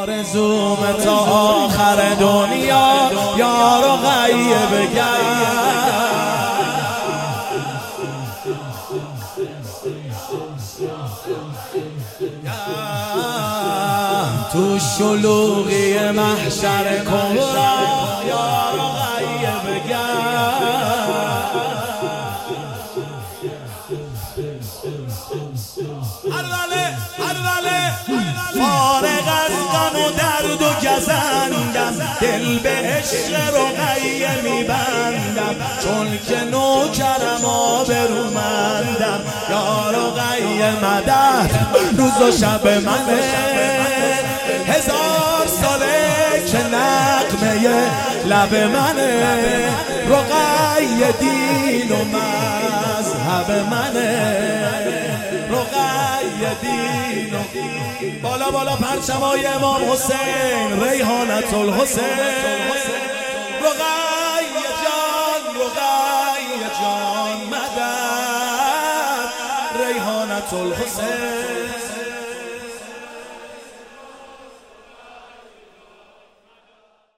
آرزوم تا آخر دنیا یا رقیه بگم تو شلوغی محشر کبرا یا رقیه بگم فارغ از غم و درد و گزندم دل به عشق رقیه میبندم چون که نوکرم آبرومندم یا رقیه مدد روز و شب منه هزار ساله که نغمه لب منه رقیه دین و مذهب منه رقیه دین و بالا بالا پرچمای امام حسین ریحانت الحسین رقیه جان مدد ریحانت الحسین